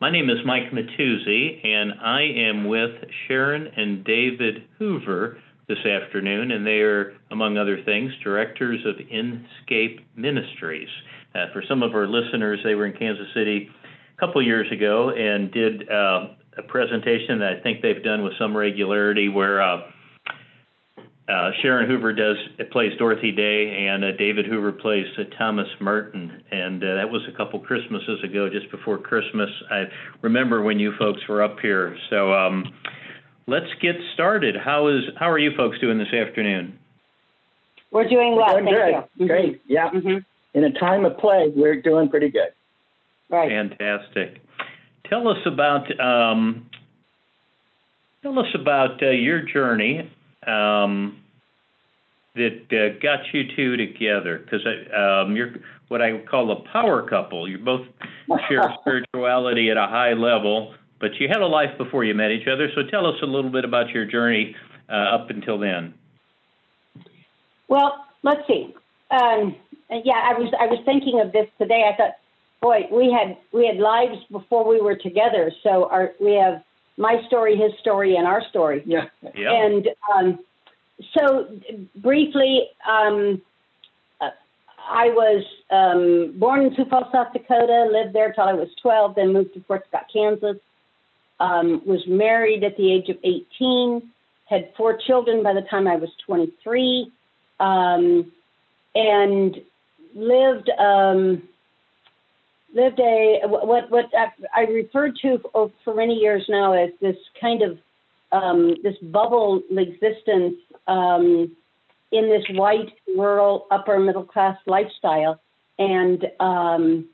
My name is Mike Matuzzi, and I am with Sharon and David Hoover this afternoon, and they are, among other things, directors of Inscape Ministries. For some of our listeners, they were in Kansas City a couple years ago and did a presentation that I think they've done with some regularity where Sharon Hoover plays Dorothy Day, and David Hoover plays Thomas Merton, and that was a couple Christmases ago, just before Christmas. I remember when you folks were up here. So let's get started. How are you folks doing this afternoon? We're doing well. Thank you. Great. Yeah. Mm-hmm. In a time of play, we're doing pretty good. Right. Fantastic. Tell us about your journey. That got you two together, because you're what I would call a power couple. You both share spirituality at a high level, but you had a life before you met each other. So tell us a little bit about your journey up until then. Well, let's see. I was thinking of this today. I thought, boy, we had lives before we were together. So we have my story, his story, and our story. Yeah. And so briefly, I was born in Sioux Falls, South Dakota, lived there till I was 12, then moved to Fort Scott, Kansas, was married at the age of 18, had 4 children by the time I was 23, and lived what I referred to for many years now as this kind of this bubble existence in this white, rural, upper middle class lifestyle, and I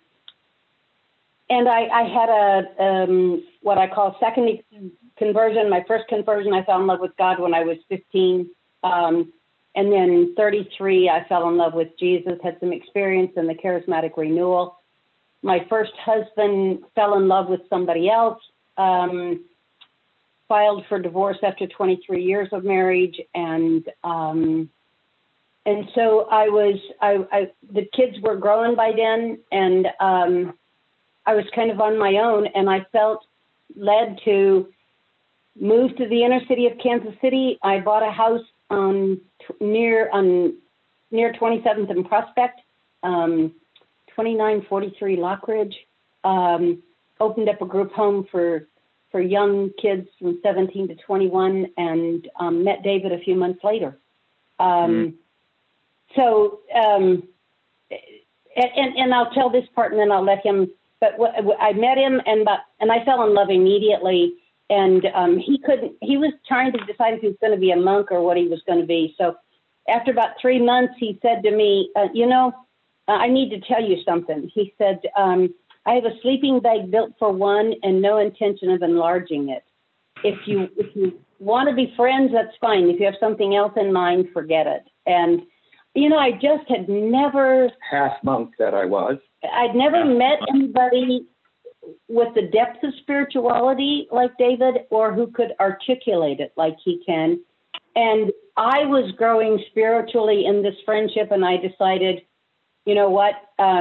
had a what I call second conversion. My first conversion, I fell in love with God when I was 15, and then 33, I fell in love with Jesus. Had some experience in the charismatic renewal. My first husband fell in love with somebody else. Filed for divorce after 23 years of marriage, and so the kids were growing by then, and I was kind of on my own, and I felt led to move to the inner city of Kansas City. I bought a house near 27th and Prospect, 2943 Lockridge. Opened up a group home for young kids from 17 to 21, and met David a few months later. So, and I'll tell this part, and then I'll let him. But I met him, and I fell in love immediately. And he was trying to decide if he was going to be a monk or what he was going to be. So, after about 3 months, he said to me, I need to tell you something. He said, I have a sleeping bag built for one and no intention of enlarging it. If you want to be friends, that's fine. If you have something else in mind, forget it. And, I just had never... Half monk that I was. I'd never met anybody with the depth of spirituality like David, or who could articulate it like he can. And I was growing spiritually in this friendship, and I decided, you know what,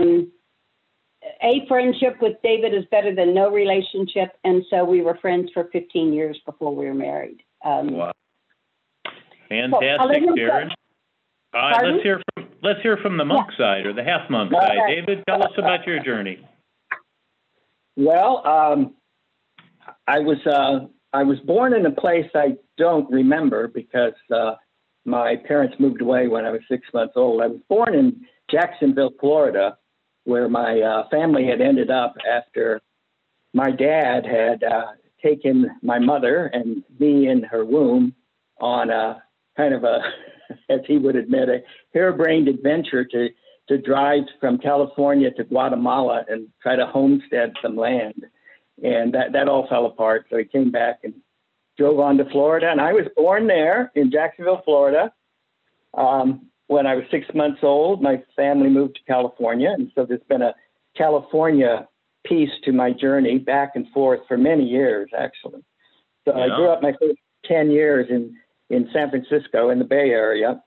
a friendship with David is better than no relationship, and so we were friends for 15 years before we were married. Wow, fantastic, Sharon. Let's hear from the monk side, or the half monk side. David, tell us about your journey. Well, I was born in a place I don't remember because my parents moved away when I was 6 months old. I was born in Jacksonville, Florida, where my family had ended up after my dad had taken my mother and me in her womb on a kind of a, as he would admit, a harebrained adventure to drive from California to Guatemala and try to homestead some land. And that all fell apart. So he came back and drove on to Florida. And I was born there in Jacksonville, Florida. When I was 6 months old, my family moved to California. And so there's been a California piece to my journey back and forth for many years, actually. So I grew up my first 10 years in San Francisco in the Bay Area.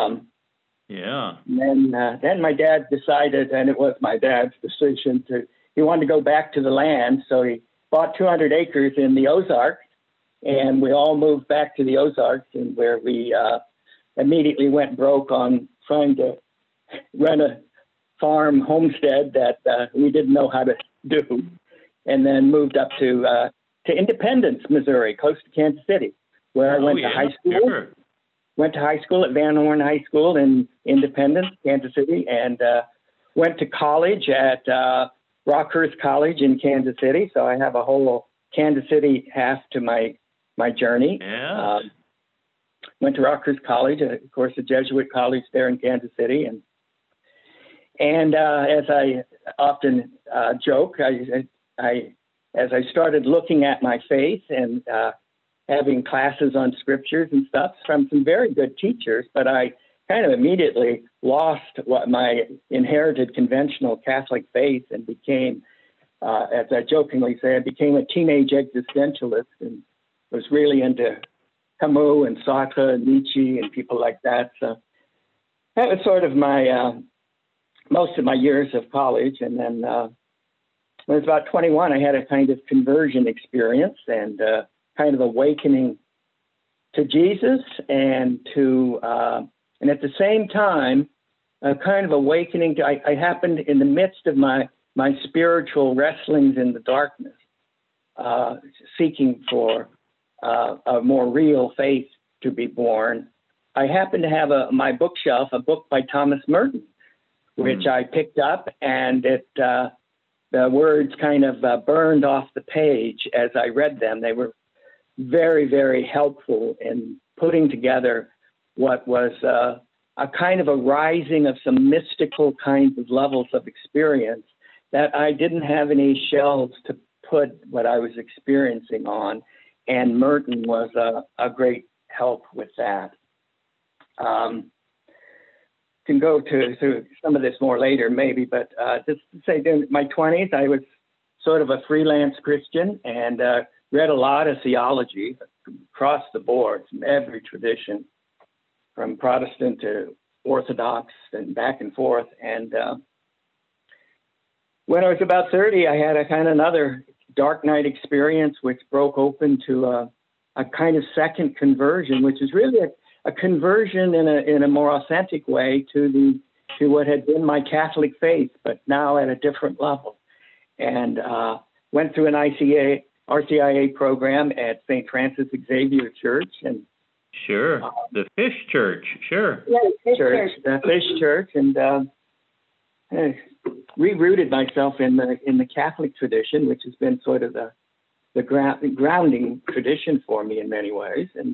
Then my dad decided, and it was my dad's decision, to he wanted to go back to the land, so he bought 200 acres in the Ozarks, and we all moved back to the Ozarks, and where we immediately went broke on trying to run a farm homestead that we didn't know how to do, and then moved up to Independence, Missouri, close to Kansas City, where I went to high school. Sure. Went to high school at Van Horn High School in Independence, Kansas City, and went to college at Rockhurst College in Kansas City. So I have a whole Kansas City half to my journey. Yeah. Went to Rockhurst College, of course, a Jesuit college there in Kansas City, and as I often joke, as I started looking at my faith and having classes on scriptures and stuff from some very good teachers, but I kind of immediately lost what my inherited conventional Catholic faith and became, as I jokingly say, I became a teenage existentialist and was really into Camus and Sartre and Nietzsche and people like that. So that was sort of my most of my years of college. And then when I was about 21, I had a kind of conversion experience and kind of awakening to Jesus and to, and at the same time, a kind of awakening to, I happened in the midst of my spiritual wrestlings in the darkness, seeking for a more real faith to be born. I happened to have my bookshelf, a book by Thomas Merton, which I picked up, and the words kind of burned off the page as I read them. They were very, very helpful in putting together what was a kind of a rising of some mystical kinds of levels of experience that I didn't have any shelves to put what I was experiencing on. And Merton was a great help with that. Can go to some of this more later, maybe, but just to say, in my 20s, I was sort of a freelance Christian and read a lot of theology across the board, from every tradition, from Protestant to Orthodox and back and forth. And when I was about 30, I had a kind of another dark night experience, which broke open to a kind of second conversion, which is really a conversion in a more authentic way to what had been my Catholic faith, but now at a different level. And went through an RCIA program at St. Francis Xavier Church. And sure, the Fish Church, sure. Yeah, the Fish Church, and rerouted myself in the Catholic tradition, which has been sort of the grounding tradition for me in many ways. And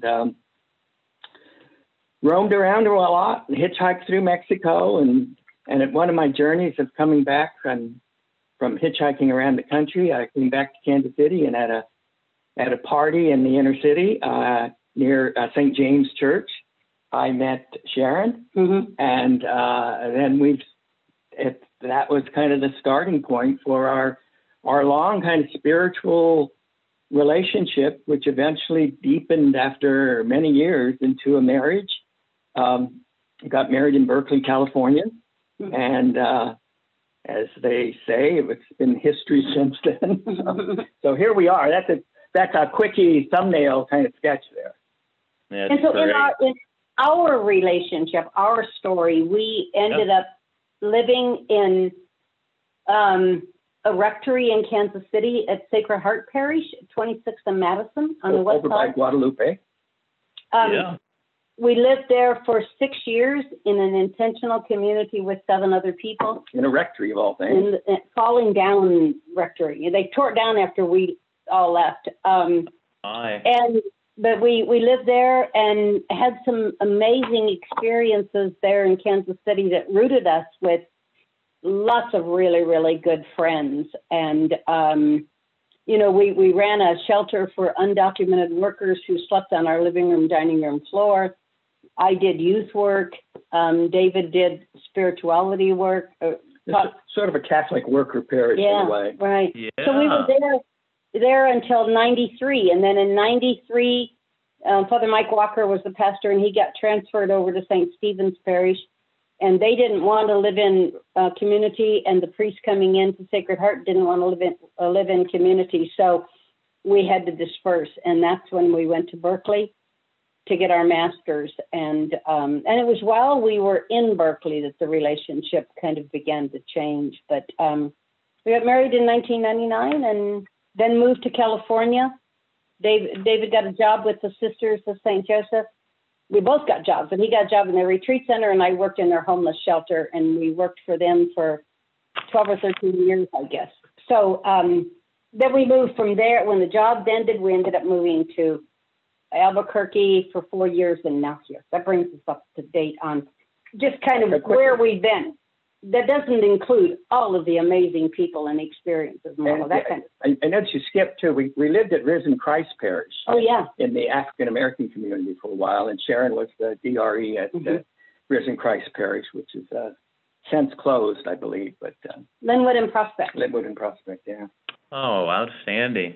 roamed around a lot, hitchhiked through Mexico, and at one of my journeys of coming back from hitchhiking around the country, I came back to Kansas City, and at a party in the inner city near St. James Church, I met Sharon, and then that was kind of the starting point for our long kind of spiritual relationship, which eventually deepened after many years into a marriage. Got married in Berkeley, California, and as they say, it's been history since then. So here we are. That's a quickie thumbnail kind of sketch there. That's and so great. in our relationship, our story, we ended up living in a rectory in Kansas City at Sacred Heart Parish, 26th and Madison on the west over side. by Guadalupe. We lived there for 6 years in an intentional community with 7 other people. In a rectory of all things. In the falling down rectory. They tore it down after we all left. But we lived there and had some amazing experiences there in Kansas City that rooted us with lots of really, really good friends. And, we ran a shelter for undocumented workers who slept on our living room, dining room floor. I did youth work. David did spirituality work. Sort of a Catholic worker parish in a way. Right. Yeah. So we were there until 93. And then in 93, Father Mike Walker was the pastor, and he got transferred over to St. Stephen's Parish. and they didn't want to live in community, and the priest coming into Sacred Heart didn't want to live in community. So we had to disperse, and that's when we went to Berkeley to get our master's. And it was while we were in Berkeley that the relationship kind of began to change. But we got married in 1999 and then moved to California. David got a job with the Sisters of St. Joseph. We both got jobs, and he got a job in their retreat center, and I worked in their homeless shelter, and we worked for them for 12 or 13 years, I guess. So then we moved from there. When the job ended, we ended up moving to Albuquerque for 4 years, and now here. That brings us up to date on just kind of where we've been. That doesn't include all of the amazing people and experiences and all of that kind of. I noticed you skipped too. We lived at Risen Christ Parish. Oh, yeah. In the African American community for a while, and Sharon was the DRE at Risen Christ Parish, which is since closed, I believe. But Linwood and Prospect. Linwood and Prospect, yeah. Oh, outstanding.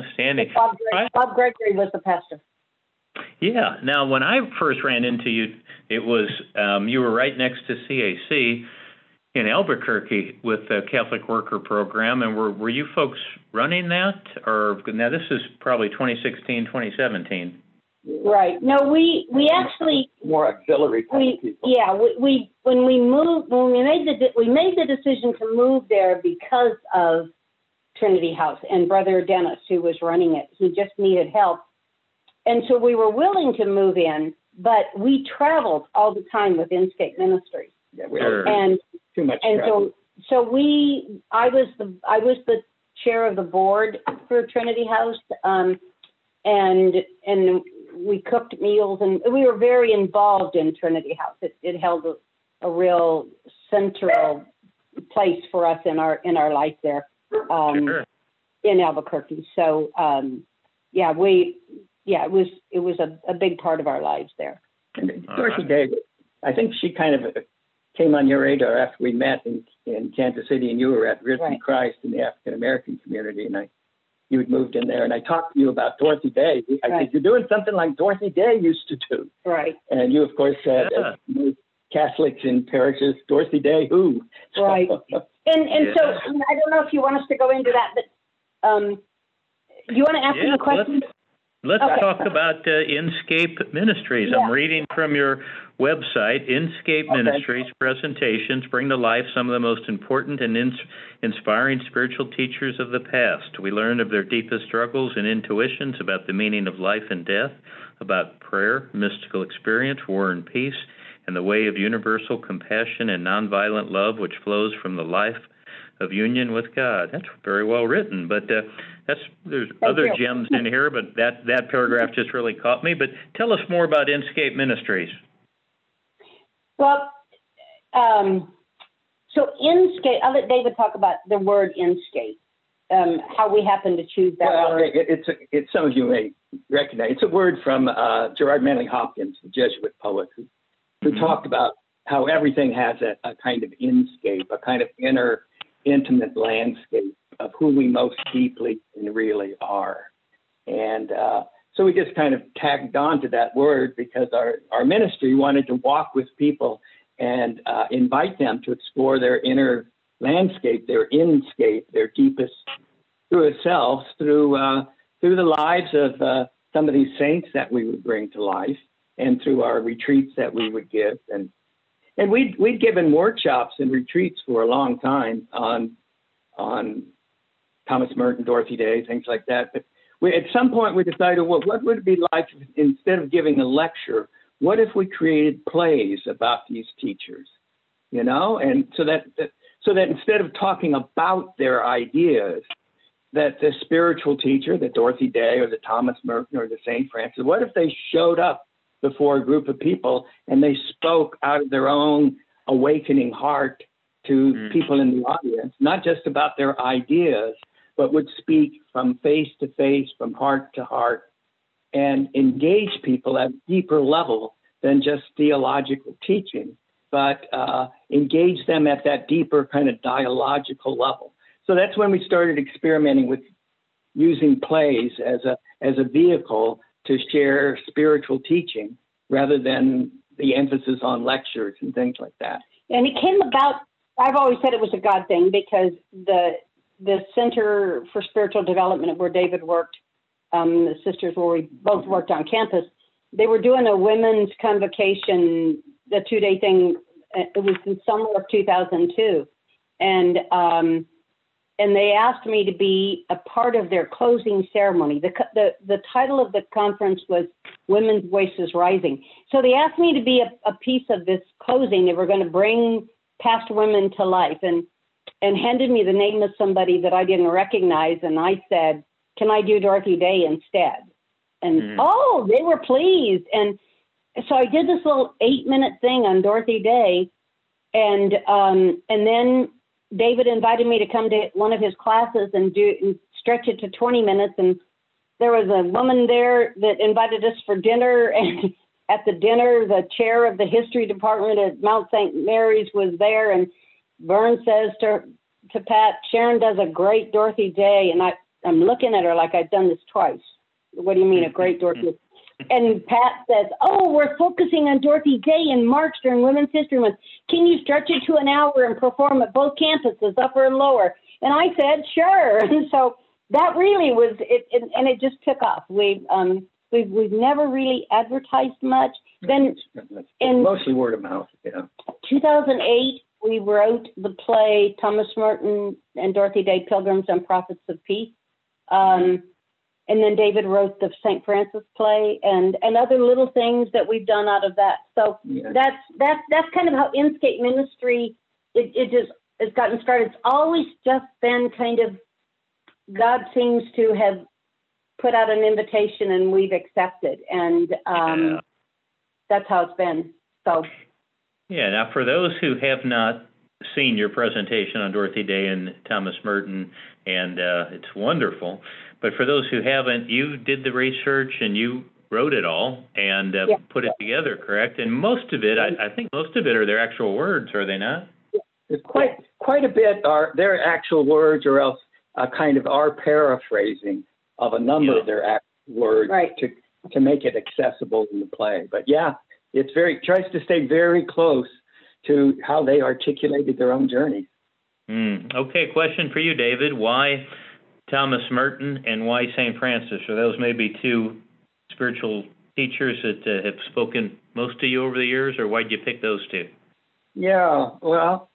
Bob Gregory was the pastor. Yeah. Now, when I first ran into you, it was you were right next to CAC in Albuquerque with the Catholic Worker Program, and were you folks running that? Or now this is probably 2016, 2017. Right. No, we actually more auxiliary kind of people. Yeah, we when we made the decision to move there because of Trinity House and Brother Dennis, who was running it. He just needed help. And so we were willing to move in, but we traveled all the time with Inscape Ministries. Yeah, and too much and travel. so I was the chair of the board for Trinity House, and we cooked meals, and we were very involved in Trinity House. It held a real central place for us in our life there. Sure. In Albuquerque. So, it was a big part of our lives there. And Dorothy Day, I think she kind of came on your radar after we met in Kansas City, and you were at Risen Christ in the African American community, and you had moved in there, and I talked to you about Dorothy Day. I said, you're doing something like Dorothy Day used to do. Right. And you, of course, said, Catholics in parishes, Dorothy Day, who? Right. And so I don't know if you want us to go into that, but you want to ask me a question? Let's talk about Inscape Ministries. I'm reading from your website. Inscape Ministries presentations bring to life some of the most important and inspiring spiritual teachers of the past. We learn of their deepest struggles and intuitions about the meaning of life and death, about prayer, mystical experience, war and peace, and the way of universal compassion and nonviolent love which flows from the life of union with God. That's very well written, but there's other gems in here, but that paragraph just really caught me. But tell us more about Inscape Ministries. Well, so Inscape, I'll let David talk about the word Inscape, how we happen to choose that word. It's some of you may recognize. It's a word from Gerard Manley Hopkins, the Jesuit poet, who talked about how everything has a kind of inscape, a kind of inner intimate landscape of who we most deeply and really are. And so we just kind of tagged on to that word because our ministry wanted to walk with people and invite them to explore their inner landscape, their inscape, their deepest true selves through the lives of some of these saints that we would bring to life and through our retreats that we would give. And we'd given workshops and retreats for a long time on Thomas Merton, Dorothy Day, things like that. But at some point we decided, well, what would it be like if, instead of giving a lecture, what if we created plays about these teachers, And so that instead of talking about their ideas, that the spiritual teacher, the Dorothy Day or the Thomas Merton or the St. Francis, what if they showed up before a group of people and they spoke out of their own awakening heart to people in the audience, not just about their ideas, but would speak from face to face, from heart to heart, and engage people at a deeper level than just theological teaching, but engage them at that deeper kind of dialogical level. So that's when we started experimenting with using plays as a vehicle to share spiritual teaching rather than the emphasis on lectures and things like that. And it came about, I've always said it was a God thing because the Center for Spiritual Development where David worked, the sisters where we both worked on campus, they were doing a women's convocation, the 2-day thing. It was in summer of 2002. And they asked me to be a part of their closing ceremony. The title of the conference was Women's Voices Rising. So they asked me to be a piece of this closing. They were going to bring past women to life and handed me the name of somebody that I didn't recognize. And I said, can I do Dorothy Day instead? And oh, they were pleased. And so I did this little 8-minute thing on Dorothy Day. And then David invited me to come to one of his classes and stretch it to 20 minutes. And there was a woman there that invited us for dinner. And at the dinner, the chair of the history department at Mount St. Mary's was there. And Vern says to Pat, Sharon does a great Dorothy Day. And I'm looking at her like I've done this twice. What do you mean a great Dorothy? And Pat says, oh, we're focusing on Dorothy Day in March during Women's History Month. Can you stretch it to an hour and perform at both campuses, upper and lower? And I said, sure. And so that really was it, and it just took off. We've never really advertised much. Then in mostly word of mouth. Yeah. 2008, we wrote the play Thomas Merton and Dorothy Day, Pilgrims and Prophets of Peace. And then David wrote the St. Francis play and other little things that we've done out of that. So that's kind of how Inscape Ministry, it just has gotten started. It's always just been kind of, God seems to have put out an invitation and we've accepted. And that's how it's been. So. Yeah, now for those who have not seen your presentation on Dorothy Day and Thomas Merton, and it's wonderful. But for those who haven't, you did the research and you wrote it all and put it together, correct? And most of it, I think most of it are their actual words, are they not? It's quite a bit are their actual words, or else kind of our paraphrasing of a number of their actual words to make it accessible in the play. But yeah, it's tries to stay very close to how they articulated their own journeys. Okay, question for you, David. Why Thomas Merton and why St. Francis? Are those maybe two spiritual teachers that have spoken most to you over the years, or why'd you pick those two? Yeah, well,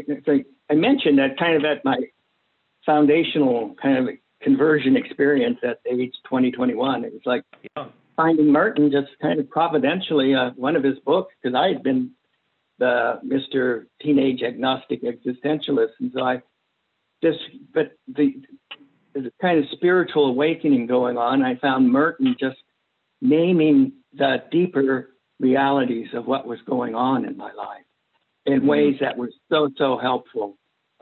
I mentioned that kind of at my foundational kind of conversion experience at age 2021. It was like finding Merton just kind of providentially, one of his books, because I had been the Mr. Teenage Agnostic Existentialist. And so but the kind of spiritual awakening going on, I found Merton just naming the deeper realities of what was going on in my life in ways that were so helpful.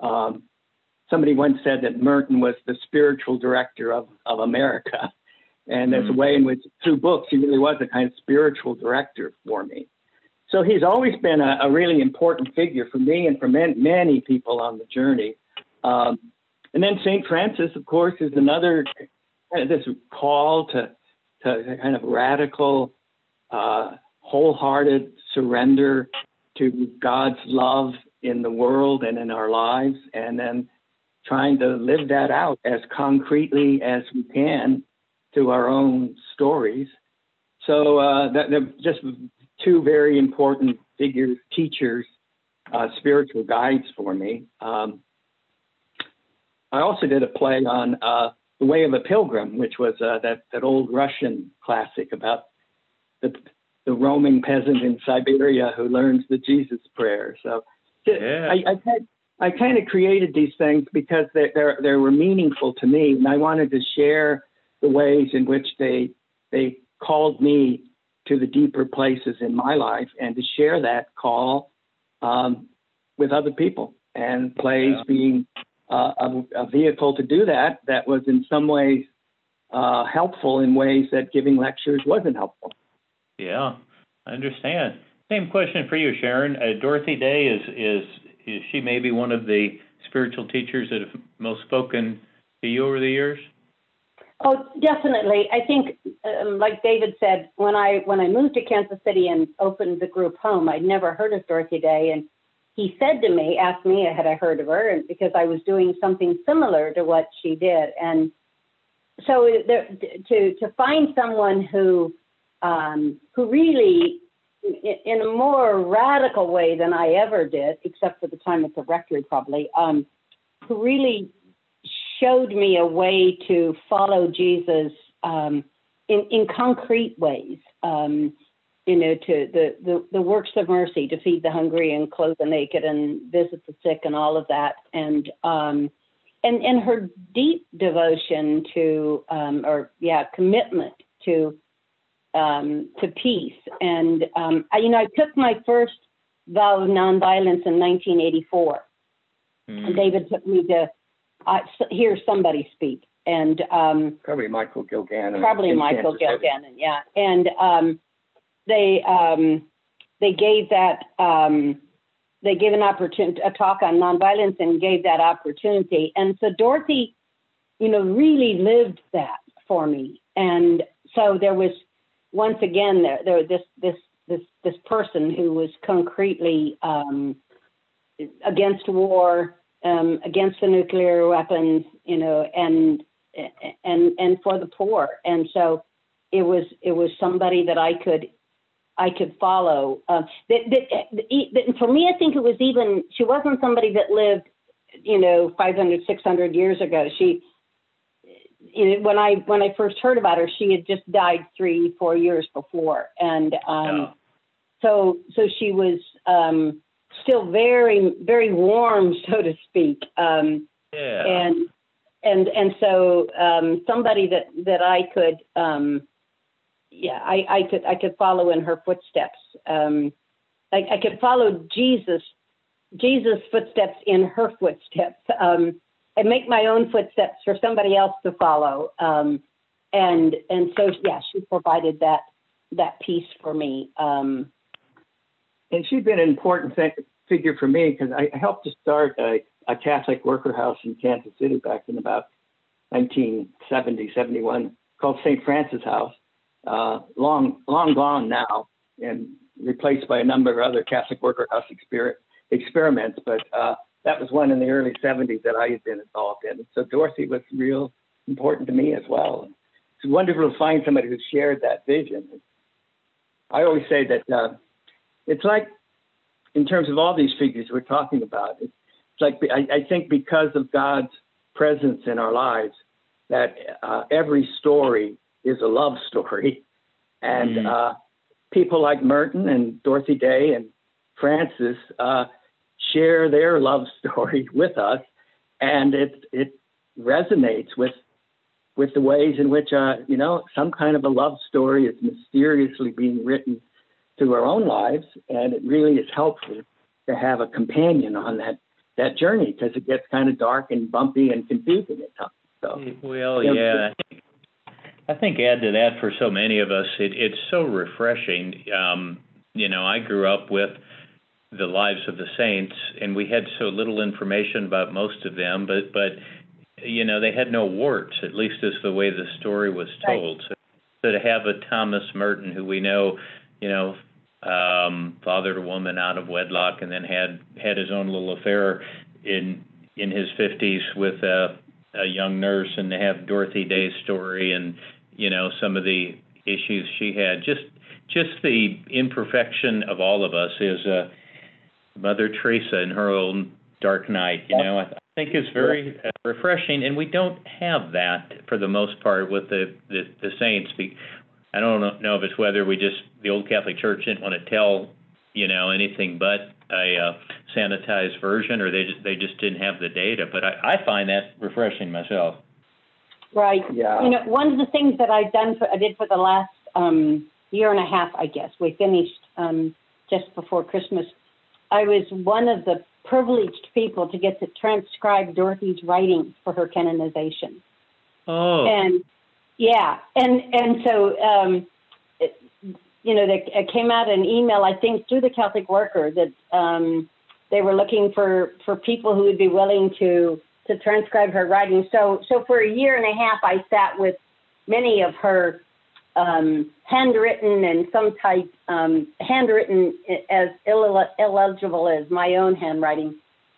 Somebody once said that Merton was the spiritual director of America. And there's a way in which, through books, he really was a kind of spiritual director for me. So he's always been a really important figure for me and for many people on the journey. And then St. Francis, of course, is another this call to kind of radical, wholehearted surrender to God's love in the world and in our lives, and then trying to live that out as concretely as we can through our own stories. So they're just two very important figures, teachers, spiritual guides for me. I also did a play on The Way of a Pilgrim, which was that old Russian classic about the roaming peasant in Siberia who learns the Jesus prayer. So I kind of created these things because they were meaningful to me, and I wanted to share the ways in which they called me to the deeper places in my life, and to share that call with other people, and plays being a vehicle to do that was in some ways helpful in ways that giving lectures wasn't helpful. Yeah, I understand. Same question for you, Sharon. Dorothy Day, is she maybe one of the spiritual teachers that have most spoken to you over the years? Oh, definitely. I think, like David said, when I moved to Kansas City and opened the group Home, I'd never heard of Dorothy Day, and he said to me, asked me, had I heard of her, and because I was doing something similar to what she did. And so to find someone who really, in a more radical way than I ever did, except for the time at the rectory probably, who really showed me a way to follow Jesus in concrete ways, to the works of mercy, to feed the hungry and clothe the naked and visit the sick and all of that. And her deep devotion to, commitment to peace. And, I took my first vow of nonviolence in 1984. And David took me to hear somebody speak. And probably Michael Gilgannon. Yeah. And they gave that they gave an opportunity, a talk on nonviolence, and gave that opportunity. And so Dorothy, really lived that for me. And so there was, once again, there this person who was concretely against war, against the nuclear weapons, and for the poor. And so it was somebody that I could follow. For me, I think it was even, she wasn't somebody that lived, 500, 600 years ago. She, when I first heard about her, she had just died 3-4 years before. And so she was still very, very warm, so to speak. And so somebody that I could, I could follow in her footsteps. I could follow Jesus' footsteps in her footsteps, and make my own footsteps for somebody else to follow. And so, she provided that piece for me. And she's been an important figure for me because I helped to start a Catholic worker house in Kansas City back in about 1970, 71, called St. Francis House. Long gone now and replaced by a number of other Catholic worker house experiments. But that was one in the early 70s that I had been involved in. So Dorothy was real important to me as well. It's wonderful to find somebody who shared that vision. I always say that it's like, in terms of all these figures we're talking about, it's like, I think because of God's presence in our lives, that every story is a love story. And people like Merton and Dorothy Day and Francis share their love story with us. And it resonates with the ways in which, some kind of a love story is mysteriously being written through our own lives. And it really is helpful to have a companion on that journey, because it gets kind of dark and bumpy and confusing at times. So, well, yeah. I think add to that for so many of us, it's so refreshing. I grew up with the lives of the saints, and we had so little information about most of them, but they had no warts, at least as the way the story was told. Right. So to have a Thomas Merton, who we know, fathered a woman out of wedlock and then had his own little affair in his 50s with a young nurse, and to have Dorothy Day's story and some of the issues she had, just the imperfection of all of us is Mother Teresa in her own dark night, I think is very refreshing, and we don't have that for the most part with the saints. I don't know if it's whether the old Catholic Church didn't want to tell anything but a sanitized version, or they just didn't have the data. But I find that refreshing myself. Right. Yeah. One of the things that I did for the last year and a half, I guess, we finished just before Christmas. I was one of the privileged people to get to transcribe Dorothy's writings for her canonization. Oh. And so there came out an email, I think, through the Catholic Worker that they were looking for people who would be willing to transcribe her writings. So for a year and a half, I sat with many of her handwritten and some type handwritten as illegible as my own handwriting.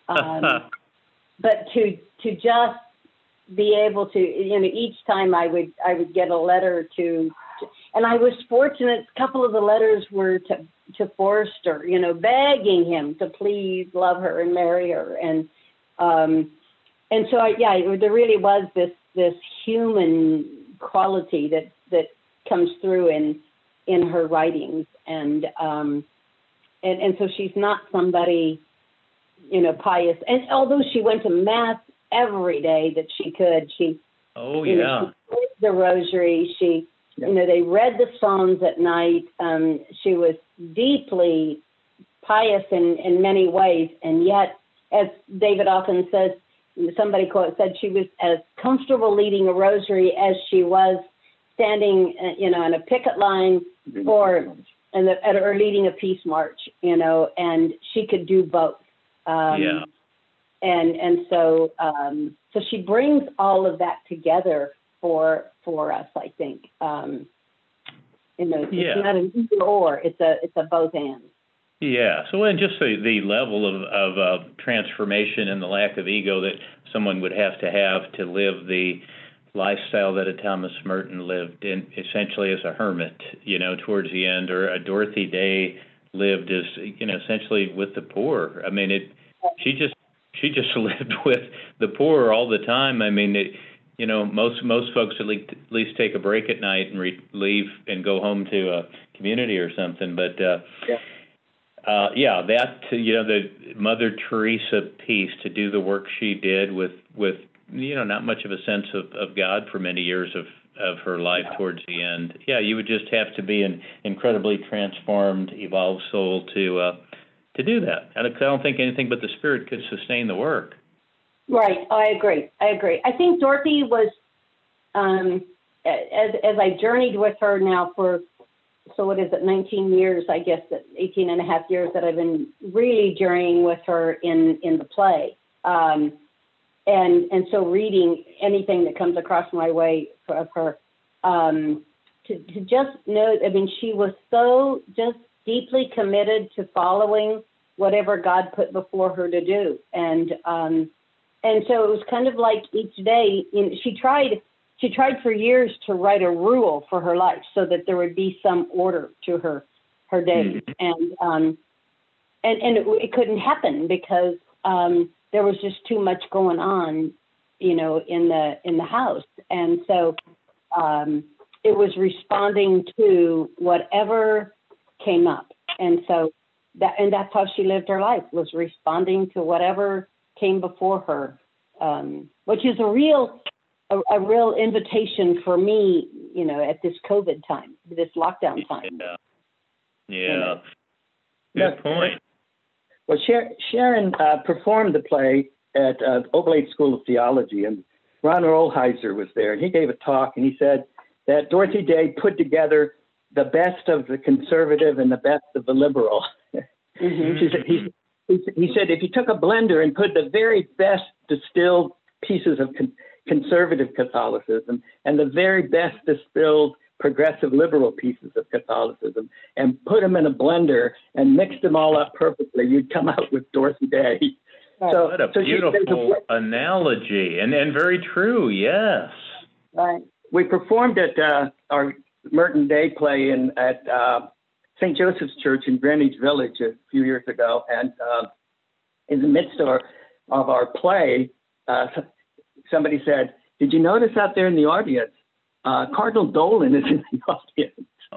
But to just be able to, each time I would get a letter and I was fortunate. A couple of the letters were to Forrester, begging him to please love her and marry her, and so there really was this human quality that comes through in her writings, and so she's not somebody, pious. And although she went to mass every day that she could, she she prayed the rosary. She, they read the Psalms at night. She was deeply pious in many ways, and yet, as David often says, somebody said she was as comfortable leading a rosary as she was standing, in a picket line or leading a peace march, and she could do both. And so she brings all of that together for us, I think. It's not an either or; it's a both and. Yeah. So, and just the level of transformation and the lack of ego that someone would have to live the lifestyle that a Thomas Merton lived in, essentially as a hermit, towards the end, or a Dorothy Day lived as, essentially with the poor. I mean, she just lived with the poor all the time. I mean, most folks at least take a break at night and leave and go home to a community or something. But the Mother Teresa piece, to do the work she did with not much of a sense of God for many years of her life towards the end. Yeah, you would just have to be an incredibly transformed, evolved soul to do that. I don't think anything but the Spirit could sustain the work. Right. I agree. I think Dorothy was, as I journeyed with her now for, 19 years, I guess, 18 and a half years that I've been really journeying with her in the play. And so reading anything that comes across my way of her, to just know, she was so just deeply committed to following whatever God put before her to do. And so it was kind of like each day, she tried for years to write a rule for her life so that there would be some order to her days. And it couldn't happen because, there was just too much going on, in the house. And so, it was responding to whatever came up. And so that's how she lived her life, was responding to whatever came before her, which is a real invitation for me, at this COVID time, this lockdown time. Yeah. Good point. Well, Sharon performed the play at Oblate School of Theology, and Ron Rolheiser was there, and he gave a talk, and he said that Dorothy Day put together the best of the conservative and the best of the liberal. Mm-hmm. He said if you took a blender and put the very best distilled pieces of conservative Catholicism and the very best distilled progressive liberal pieces of Catholicism and put them in a blender and mixed them all up perfectly, you'd come out with Dorothy Day. So, what a beautiful analogy, and very true, yes. Right. We performed at our Merton Day play at St. Joseph's Church in Greenwich Village a few years ago, and in the midst of our play, somebody said, "Did you notice out there in the audience, Cardinal Dolan is in the audience?"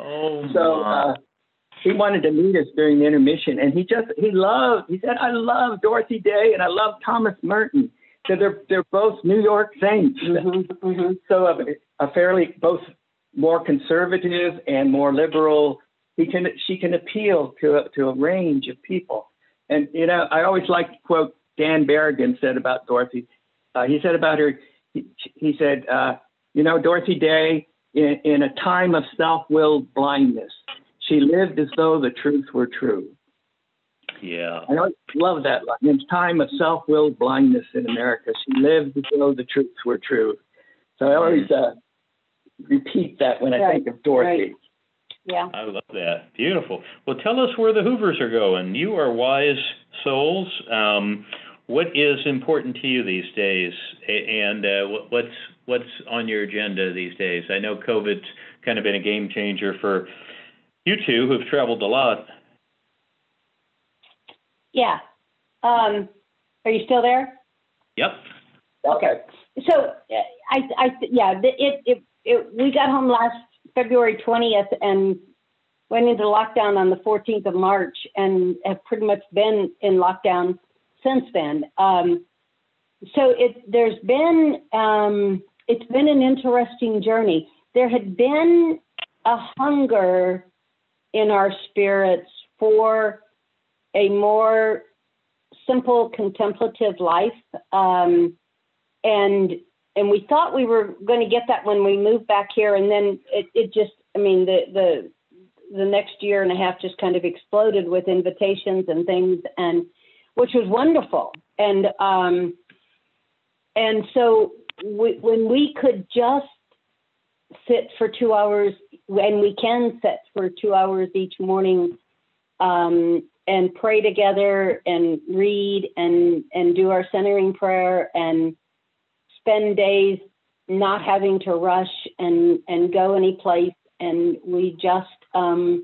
So he wanted to meet us during the intermission, and he said, "I love Dorothy Day and I love Thomas Merton." So they're both New York saints. Mm-hmm, mm-hmm. So a fairly both more conservative and more liberal. She can appeal to a range of people. And I always like to quote Dan Berrigan said about Dorothy. He said about her. He said, Dorothy Day, in a time of self-willed blindness, she lived as though the truth were true. Yeah. I always love that line. In a time of self-willed blindness in America, she lived as though the truths were true. So I always repeat that when I think of Dorothy. Right. Yeah. I love that. Beautiful. Well, tell us where the Hoovers are going. You are wise souls. What is important to you these days, and what's on your agenda these days? I know COVID's kind of been a game changer for you two who've traveled a lot. Yeah. Are you still there? Yep. Okay. So we got home last February 20th and went into lockdown on the 14th of March and have pretty much been in lockdown since then. So it's been an interesting journey. There had been a hunger in our spirits for a more simple contemplative life. And we thought we were going to get that when we moved back here. And then it just, I mean, the next year and a half just kind of exploded with invitations and things, and which was wonderful. And so when we could just sit for 2 hours, and we can sit for 2 hours each morning, and pray together and read and do our centering prayer and spend days not having to rush and go any place. And we just had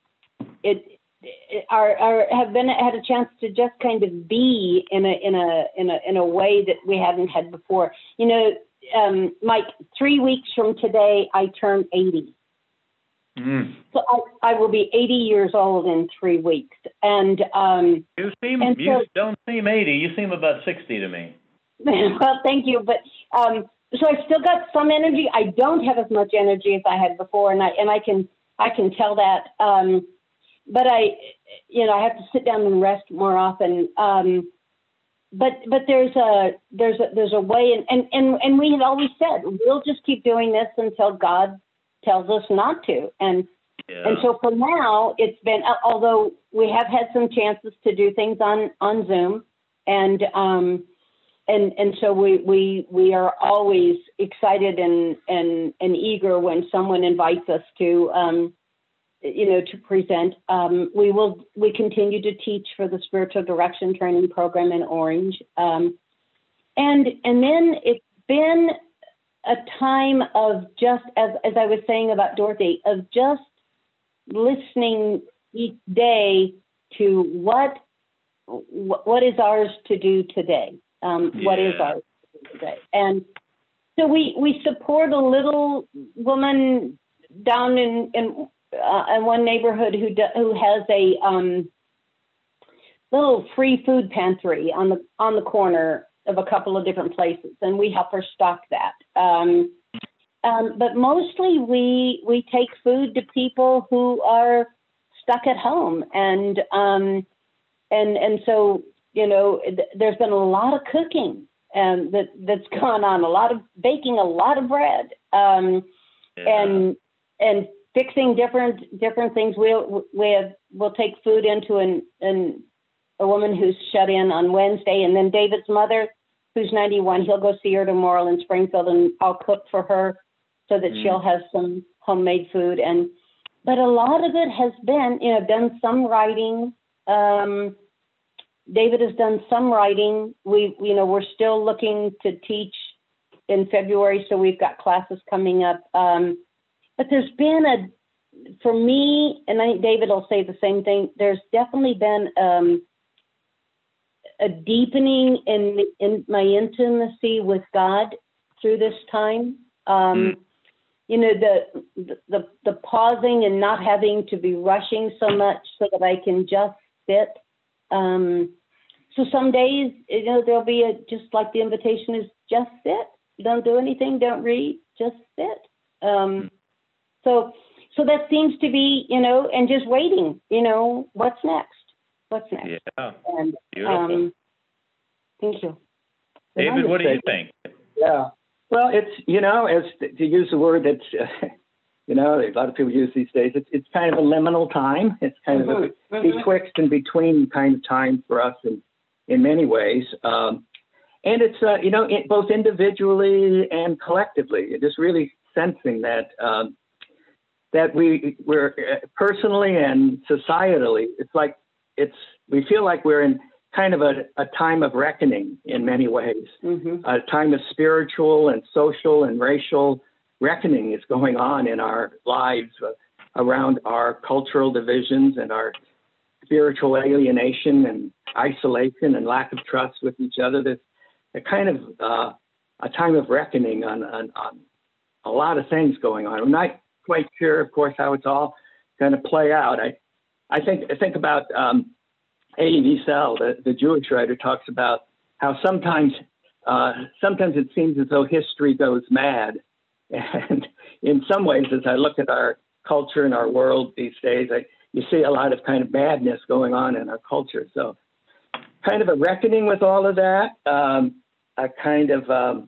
a chance to just kind of be in a way that we hadn't had before. You know, Mike, 3 weeks from today, I turn 80. So I will be 80 years old in 3 weeks. And you don't seem 80. You seem about 60 to me. Well, thank you. But so I still got some energy. I don't have as much energy as I had before, and I can tell that. But I have to sit down and rest more often. But there's a way, and we had always said we'll just keep doing this until God tells us not to. And so for now, it's been, although we have had some chances to do things on Zoom, and so we are always excited and eager when someone invites us to to present. We continue to teach for the Spiritual Direction Training Program in Orange, and then it's been a time of just, as I was saying about Dorothy, of just listening each day to what is ours to do today. What is ours to do today? And so we support a little woman down in one neighborhood who has a little free food pantry on the corner of a couple of different places, and we help her stock that. But mostly we take food to people who are stuck at home, and so there's been a lot of cooking that's gone on, a lot of baking, a lot of bread, and fixing different things. We'll take food into a woman who's shut in on Wednesday, and then David's mother, who's 91, he'll go see her tomorrow in Springfield, and I'll cook for her so that she'll have some homemade food. But a lot of it has been, done some writing. David has done some writing. We're still looking to teach in February, so we've got classes coming up. But there's been for me, and I think David will say the same thing, there's definitely been a deepening in my intimacy with God through this time. The pausing and not having to be rushing so much so that I can just sit. So some days, there'll be just like the invitation is, just sit. Don't do anything. Don't read. Just sit. So that seems to be, and just waiting. What's next? What's next? Yeah. And, beautiful. Thank you. David, what do you think? Yeah. Well, it's, as to use the word that's, a lot of people use these days, it's kind of a liminal time. It's kind of a betwixt and between kind of time for us in many ways. And it's, both individually and collectively, just really sensing that that we're personally and societally, we feel like we're in kind of a time of reckoning in many ways. A time of spiritual and social and racial reckoning is going on in our lives around our cultural divisions and our spiritual alienation and isolation and lack of trust with each other. There's a kind of a time of reckoning on a lot of things going on. I'm not quite sure, of course, how it's all going to play out. I think about Elie Wiesel, the Jewish writer, talks about how sometimes it seems as though history goes mad. And in some ways, as I look at our culture and our world these days, you see a lot of kind of madness going on in our culture. So kind of a reckoning with all of that, a kind of,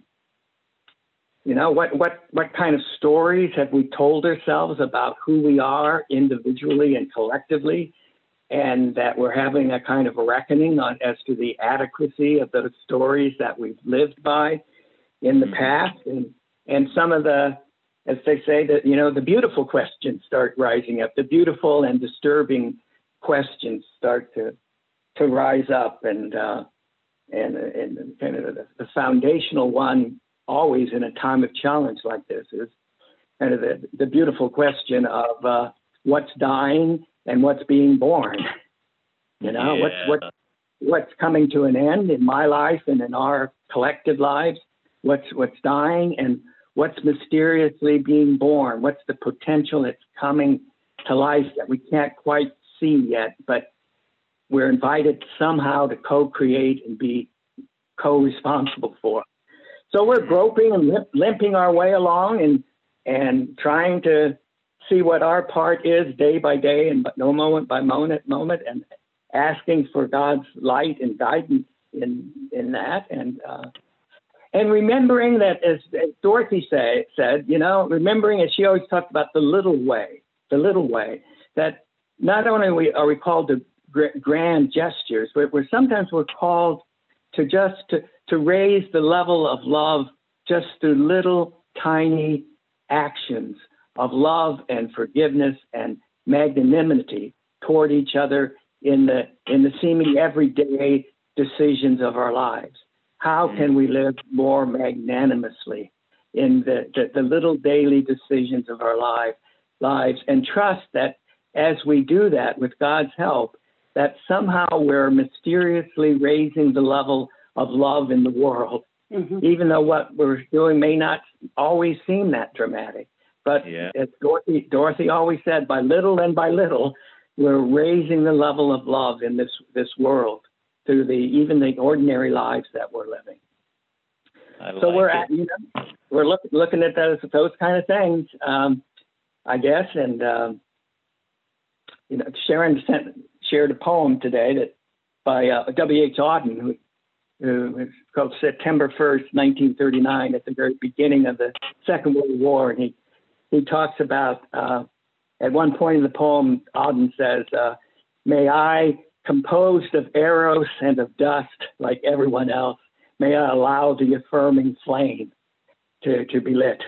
what kind of stories have we told ourselves about who we are individually and collectively, and that we're having a kind of a reckoning as to the adequacy of those stories that we've lived by in the past. And some of the, as they say, that, the beautiful questions start rising up. The beautiful and disturbing questions start to rise up, and kind of the foundational one, always in a time of challenge like this, is kind of the beautiful question of what's dying and what's being born. What's coming to an end in my life and in our collective lives. What's dying and what's mysteriously being born. What's the potential that's coming to life that we can't quite see yet, but we're invited somehow to co-create and be co-responsible for. So we're groping and limping our way along and trying to see what our part is day by day and moment by moment, and asking for God's light and guidance in that. And remembering that, as Dorothy said, remembering, as she always talked about, the little way, that not only are we called to grand gestures, but sometimes we're called to raise the level of love just through little tiny actions of love and forgiveness and magnanimity toward each other in the seeming everyday decisions of our lives. How can we live more magnanimously in the little daily decisions of our lives, and trust that as we do that with God's help, that somehow we're mysteriously raising the level of love in the world, even though what we're doing may not always seem that dramatic. But as Dorothy always said, by little and by little, we're raising the level of love in this world through even the ordinary lives that we're living. So we're looking at those kind of things, I guess. And Sharon shared a poem today that by W.H. Auden, who is called September 1st, 1939, at the very beginning of the Second World War. And he talks about, at one point in the poem, Auden says, may I, composed of arrows and of dust like everyone else, may I allow the affirming flame to be lit,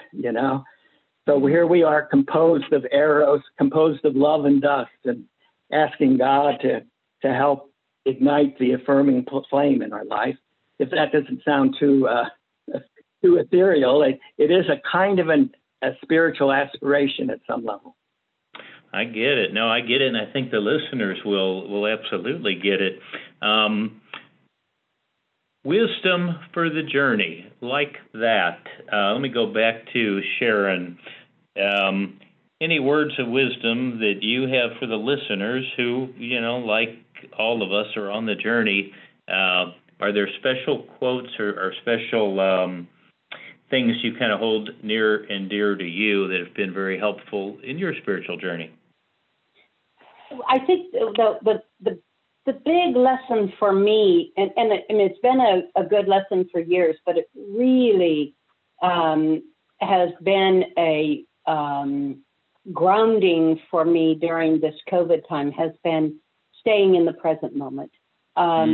So here we are, composed of arrows, composed of love and dust, and asking God to help ignite the affirming flame in our life. If that doesn't sound too ethereal, it is a kind of a spiritual aspiration at some level. I get it. No, I get it, and I think the listeners will absolutely get it. Wisdom for the journey, like that. Let me go back to Sharon. Any words of wisdom that you have for the listeners who, like all of us, are on the journey? Are there special quotes or special things you kind of hold near and dear to you that have been very helpful in your spiritual journey? I think the big lesson for me, and it's been a good lesson for years, but it really has been a grounding for me during this COVID time, has been staying in the present moment.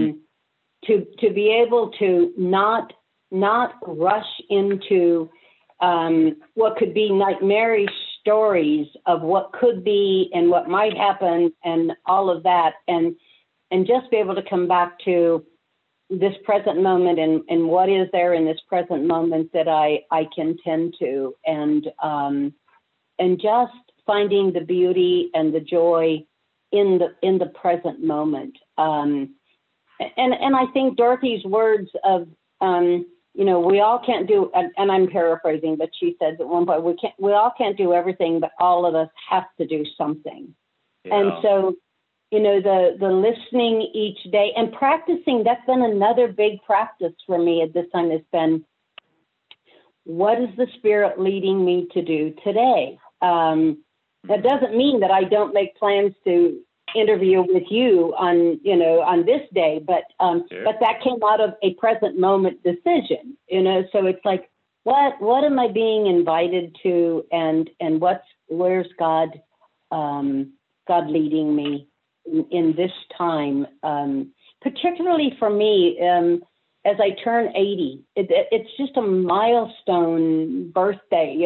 To be able to not rush into what could be nightmarish stories of what could be and what might happen and all of that, and just be able to come back to this present moment and what is there in this present moment that I can tend to, and just finding the beauty and the joy in the present moment. And I think Dorothy's words of, we all can't do, and I'm paraphrasing, but she said at one point, we all can't do everything, but all of us have to do something. Yeah. And so, the listening each day and practicing, that's been another big practice for me at this time, has been, what is the Spirit leading me to do today? That doesn't mean that I don't make plans to interview with you on this day, but sure. But that came out of a present moment decision, so it's like, what am I being invited to, and where's God leading me in this time, particularly for me, as I turn 80, it's just a milestone birthday,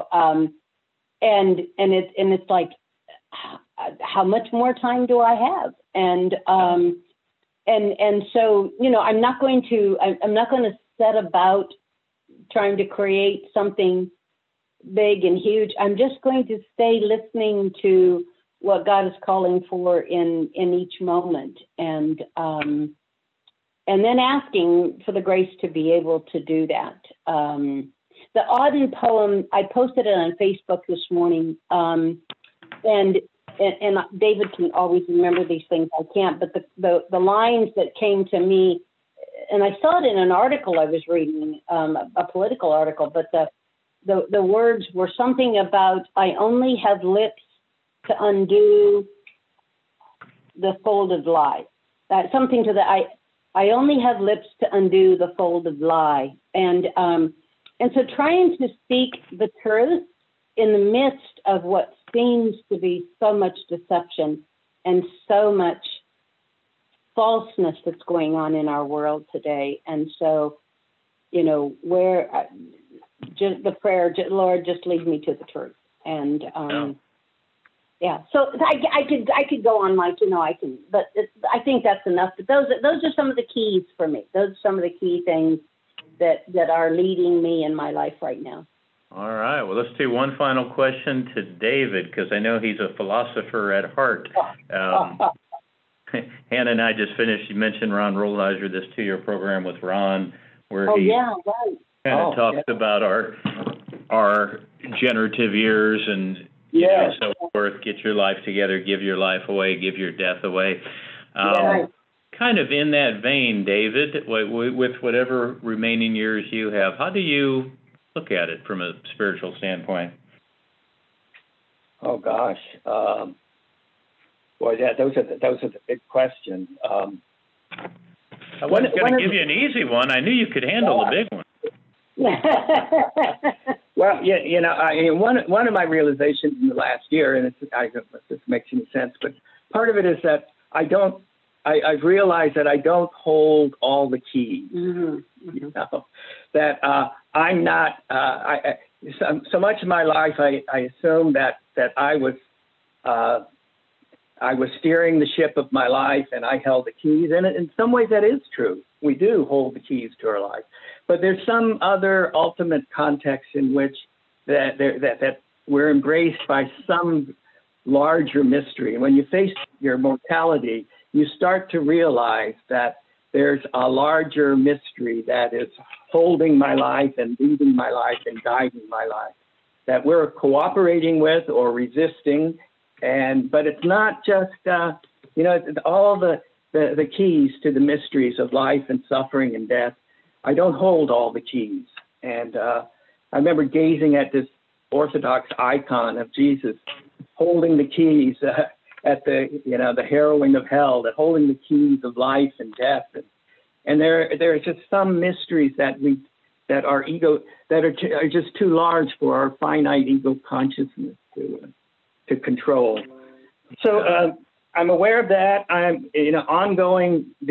and it's like, how much more time do I have? And so, I'm not going to set about trying to create something big and huge. I'm just going to stay listening to what God is calling for in each moment, and then asking for the grace to be able to do that. The Auden poem, I posted it on Facebook this morning, and David can always remember these things. I can't, but the lines that came to me, and I saw it in an article I was reading, a political article, but the words were something about, I only have lips to undo the folded lie. Something to that, I only have lips to undo the folded lie. And so trying to speak the truth in the midst of what seems to be so much deception and so much falseness that's going on in our world today. And so, where just the prayer, Lord, just lead me to the truth. And yeah. So I could go on, Mike. I can, but I think that's enough. But those are some of the keys for me. Those are some of the key things that are leading me in my life right now. All right. Well, let's do one final question to David, because I know he's a philosopher at heart. Hannah and I just finished. You mentioned Ron Rolheiser, this 2-year program with Ron, where he kind of talks about our generative years and so forth. Get your life together, give your life away, give your death away. Kind of in that vein, David, with whatever remaining years you have, how do you look at it from a spiritual standpoint? Oh gosh, boy, yeah, those are the big questions. I wasn't going to give you an easy one. I knew you could handle a big one. Well, one of my realizations in the last year, and I don't know if this makes any sense, but part of it is that I've realized that I don't hold all the keys. Mm-hmm. That I'm not. So much of my life, I assumed that I was steering the ship of my life, and I held the keys. And in some ways, that is true. We do hold the keys to our life. But there's some other ultimate context in which that we're embraced by some larger mystery. When you face your mortality, you start to realize that there's a larger mystery that is holding my life and leading my life and guiding my life, that we're cooperating with or resisting. But it's not just, all the keys to the mysteries of life and suffering and death. I don't hold all the keys. And I remember gazing at this Orthodox icon of Jesus holding the keys at the harrowing of hell, that holding the keys of life and death. And there are just some mysteries that our ego, that are just too large for our finite ego consciousness to control. So I'm aware of that. I'm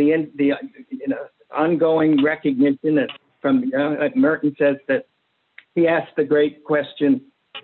ongoing recognition that from like Merton says that he asked the great question,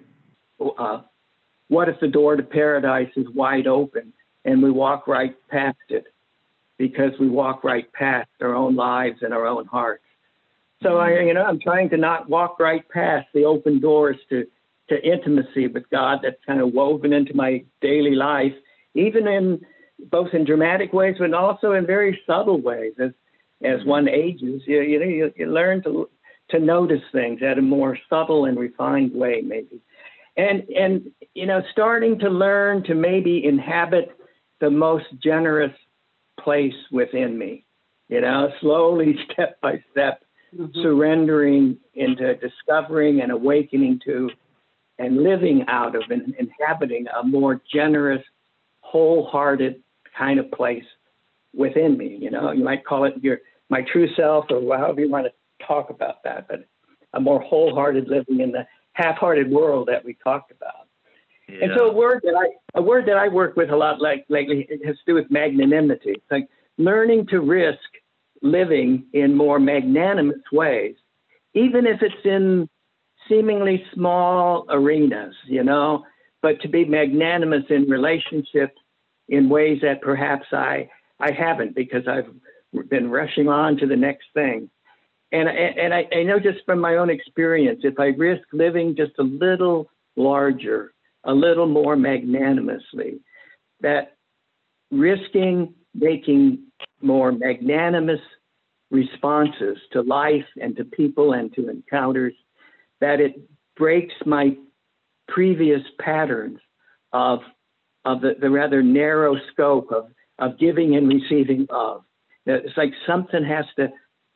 what if the door to paradise is wide open and we walk right past it because we walk right past our own lives and our own hearts? So I'm trying to not walk right past the open doors to intimacy with God that's kind of woven into my daily life, even in both in dramatic ways, but also in very subtle ways. As one ages, you learn to notice things at a more subtle and refined way, maybe. And starting to learn to maybe inhabit the most generous place within me, slowly, step by step, surrendering into discovering and awakening to and living out of and inhabiting a more generous, wholehearted kind of place within me. You might call it my true self, or however you want to talk about that, but a more wholehearted living in the half-hearted world that we talked about. Yeah. And so a word that I work with a lot lately, it has to do with magnanimity. It's like learning to risk living in more magnanimous ways, even if it's in seemingly small arenas, but to be magnanimous in relationships in ways that perhaps I haven't, because I've been rushing on to the next thing. And I know just from my own experience, if I risk living just a little larger, a little more magnanimously, that risking making more magnanimous responses to life and to people and to encounters, that it breaks my previous patterns of the rather narrow scope of giving and receiving love. It's like something has to,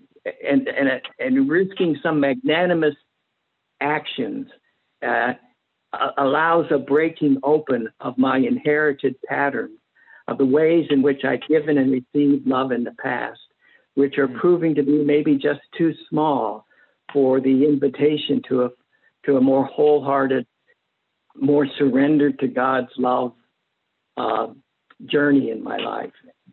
and risking some magnanimous actions allows a breaking open of my inherited patterns of the ways in which I've given and received love in the past, which are proving to be maybe just too small for the invitation to a more wholehearted, more surrendered to God's love journey in my life.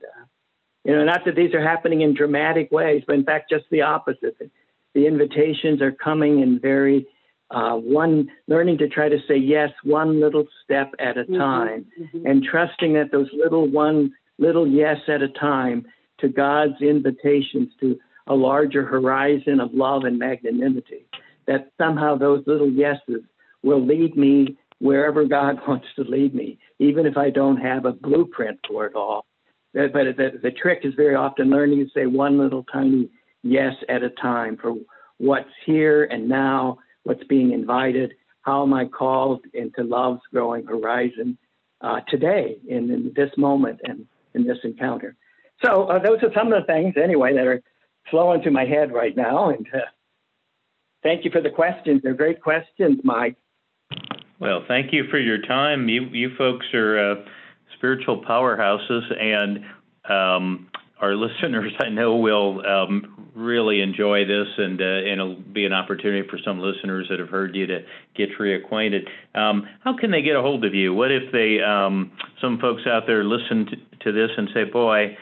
Not that these are happening in dramatic ways, but in fact, just the opposite. The invitations are coming in very learning to try to say yes one little step at a time, and trusting that those little yes at a time to God's invitations to a larger horizon of love and magnanimity, that somehow those little yeses will lead me wherever God wants to lead me, even if I don't have a blueprint for it all. But the trick is very often learning to say one little tiny yes at a time for what's here and now, what's being invited, how am I called into love's growing horizon today, in this moment and in this encounter. So those are some of the things, anyway, that are flowing through my head right now. And thank you for the questions. They're great questions, Mike. Well, thank you for your time. You folks are spiritual powerhouses, and our listeners, I know, will really enjoy this, and it'll be an opportunity for some listeners that have heard you to get reacquainted. How can they get a hold of you? What if they, some folks out there listen to this and say, boy,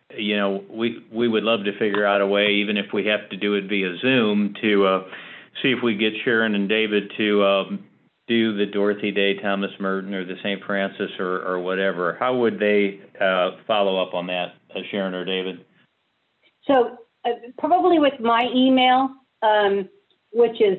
we would love to figure out a way, even if we have to do it via Zoom, to see if we get Sharon and David to do the Dorothy Day Thomas Merton or the St. Francis or whatever. How would they follow up on that, Sharon or David? So probably with my email, which is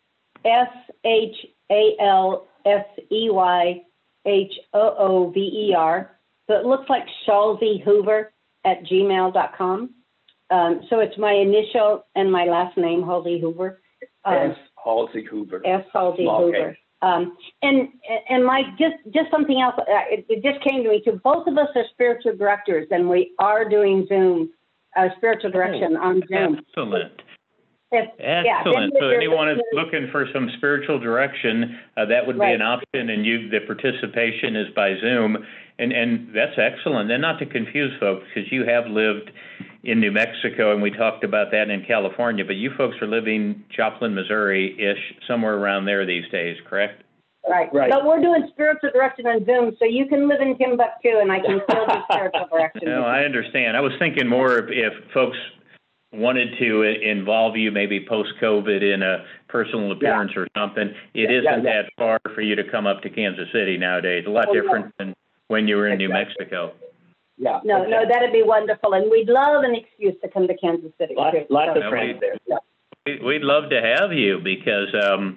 SHALSEYHOOVER. So it looks like ShalseyHoover@gmail.com. So it's my initial and my last name, Halsey Hoover. S. Halsey Hoover. S. Halsey Hoover. And Mike, just something else. It just came to me too. Both of us are spiritual directors, and we are doing Zoom, spiritual direction on Zoom. Excellent. Excellent. So anyone is looking for some spiritual direction, that would be an option, and the participation is by Zoom, and that's excellent. And not to confuse folks, because you have lived in New Mexico, and we talked about that in California, but you folks are living Joplin, Missouri-ish, somewhere around there these days, correct? Right. But we're doing spiritual direction on Zoom, so you can live in Timbuktu, and I can still do spiritual direction. No, I understand. I was thinking more if folks wanted to involve you maybe post-COVID in a personal appearance or something, it isn't that far for you to come up to Kansas City nowadays. A lot different than when you were in New Mexico. Yeah. No, that'd be wonderful. And we'd love an excuse to come to Kansas City. Lots of friends there. Yeah. We'd love to have you because,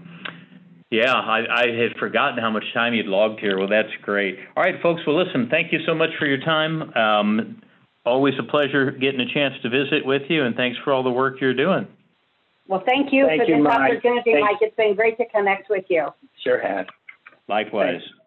I had forgotten how much time you'd logged here. Well, that's great. All right, folks. Well, listen, thank you so much for your time. Always a pleasure getting a chance to visit with you, and thanks for all the work you're doing. Well, thank you for this Mike. opportunity, Mike. It's been great to connect with you. Sure has. Likewise. Thanks.